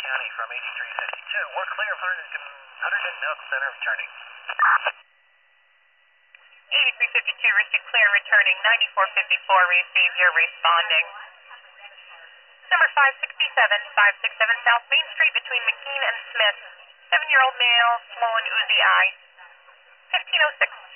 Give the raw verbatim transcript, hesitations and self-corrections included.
County from eighty-three fifty-two. We're clear of Hunterdon, Hunterdon Milk Center returning. eighty-three fifty-two, received clear returning. ninety-four fifty-four, receive your responding. Number five sixty-seven, five sixty-seven South Main Street between McKean and Smith. Seven-year-old male, swollen oozy eye. fifteen oh six.